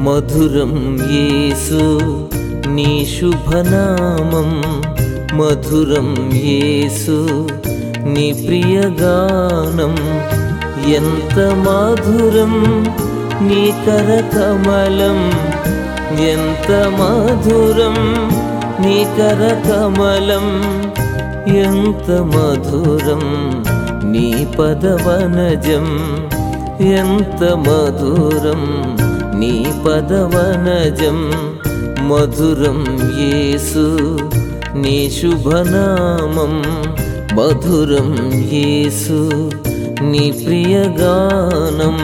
మధురం యేసు నీ శుభనామం, మధురం యేసు నీ ప్రియగానం. ఎంత మధురం నీ కరకమలం, ఎంత మధురం నీ కరకమలం. ఎంత మధురం నీ పదవనజం, ఎంత మధురం నీ పదవనజం. మధురం యేసు నీ శుభనామం, మధురం యేసు నీ ప్రియగానం.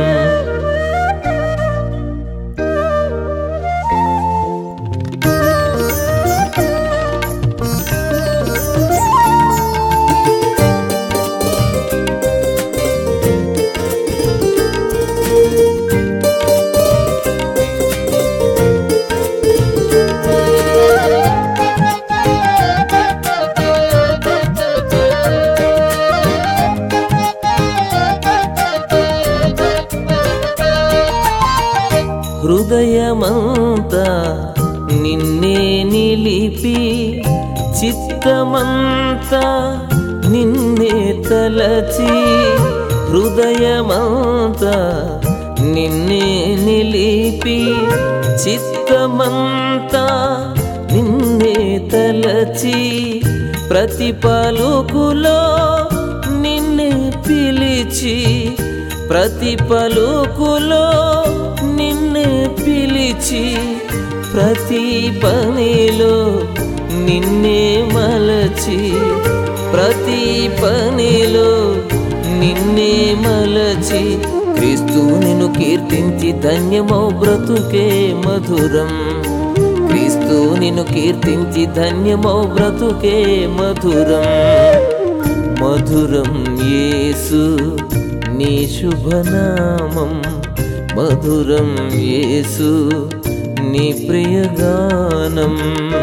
హృదయమంతా నిన్నే నిలిపి, చిత్తమంతా నిన్నే తలచి. హృదయమంతా నిన్నే నిలిపి, చిత్తమంతా నిన్నే తలచి. ప్రతి పలుకులో నిన్నే పిలిచి, ప్రతి పలుకులో నిన్నే పిలిచి. ప్రతి పనిలో నిన్నే మలచి, ప్రతి పనిలో నిన్నే మలచి. క్రీస్తు నిన్ను కీర్తించి ధన్యమౌ బ్రతుకే మధురం, క్రీస్తు నిన్ను కీర్తించి ధన్యమౌ బ్రతుకే మధురం. మధురం యేసు నీ శుభనామం, మధురం యేసు నీ ప్రియగానం.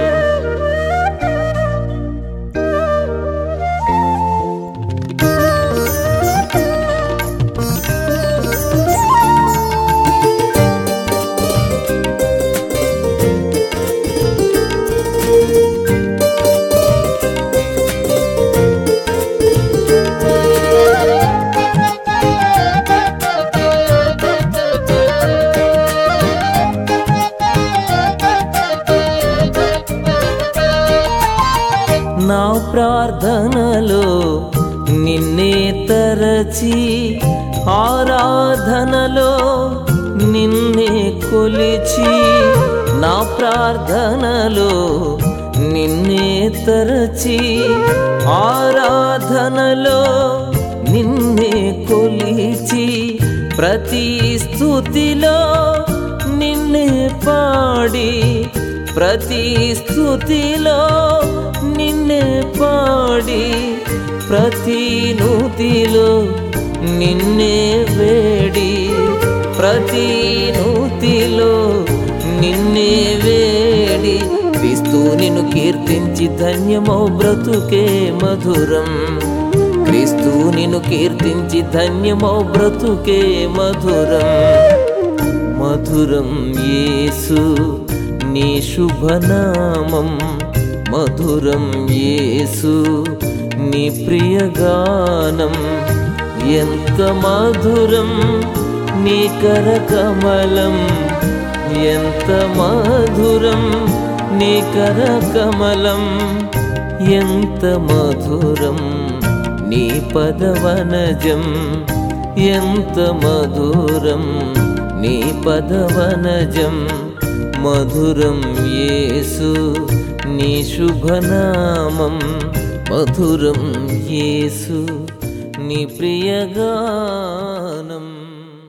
నా ప్రార్థనలో నిన్నే తరచి, ఆరాధనలో నిన్నే కొలిచి. నా ప్రార్థనలో నిన్నే తరచి, ఆరాధనలో నిన్నే కొలిచి. ప్రతి స్తుతిలో నిన్నే పాడి, ప్రతి స్తుతిలో నిన్నే పాడి. ప్రతి నూతిలో నిన్నే వేడి, ప్రతి నూతిలో నిన్నే వేడి. క్రీస్తు నిన్ను కీర్తించి ధన్యమౌ బ్రతుకే మధురం, క్రీస్తు నిన్ను కీర్తించి ధన్యమౌ బ్రతుకే మధురం. మధురం యేసు నీ శుభనామం, మధురం యేసు నీ ప్రియగానం. ఎంత మధురం నీ కరకమలం, ఎంత మధురం నీ కరకమలం. ఎంత మధురం నీ పదవనజం, ఎంత మధురం నీ పదవనజం. మధురం యేసు నీ శుభనామం, మధురం యేసు నీ ప్రియగానం.